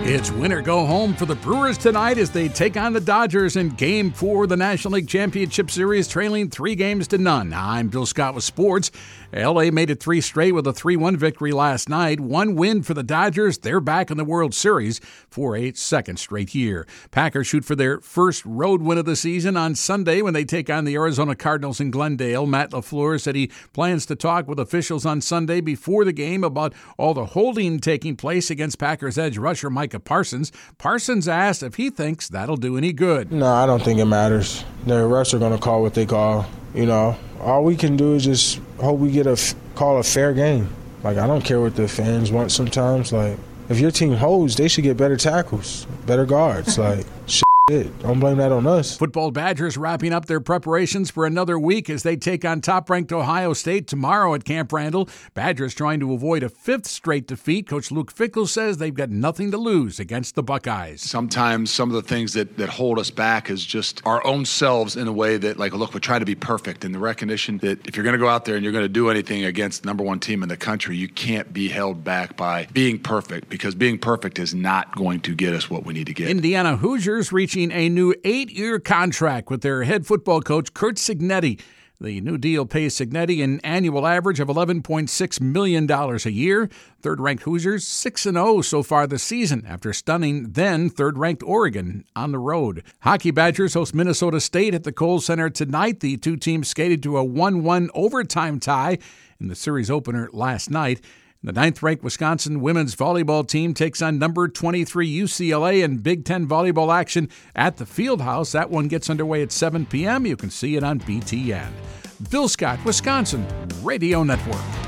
It's win or go home for the Brewers tonight as they take on the Dodgers in Game 4 of the National League Championship Series, trailing 3-0. I'm Bill Scott with sports. L.A. made it 3 straight with a 3-1 victory last night. 1 win for the Dodgers. They're back in the World Series for a second straight year. Packers shoot for their first road win of the season on Sunday when they take on the Arizona Cardinals in Glendale. Matt LaFleur said he plans to talk with officials on Sunday before the game about all the holding taking place against Packers edge rusher Micah Parsons. Parsons asked if he thinks that'll do any good. No, I don't think it matters. The refs are going to call what they call. All we can do is just hope we get call a fair game. I don't care what the fans want sometimes. If your team holds, they should get better tackles, better guards. Don't blame that on us. Football Badgers wrapping up their preparations for another week as they take on top-ranked Ohio State tomorrow at Camp Randall. Badgers trying to avoid a 5th straight defeat. Coach Luke Fickell says they've got nothing to lose against the Buckeyes. Sometimes some of the things that hold us back is just our own selves in a way that, look, we're trying to be perfect. And the recognition that if you're going to go out there and you're going to do anything against the number 1 team in the country, you can't be held back by being perfect, because being perfect is not going to get us what we need to get. Indiana Hoosiers reaching a new 8-year contract with their head football coach, Curt Cignetti. The new deal pays Cignetti an annual average of $11.6 million a year. Third-ranked Hoosiers 6-0 so far this season after stunning then third-ranked Oregon on the road. Hockey Badgers host Minnesota State at the Kohl Center tonight. The two teams skated to a 1-1 overtime tie in the series opener last night. The 9th-ranked Wisconsin women's volleyball team takes on number 23 UCLA in Big Ten volleyball action at the Fieldhouse. That one gets underway at 7 p.m. You can see it on BTN. Bill Scott, Wisconsin Radio Network.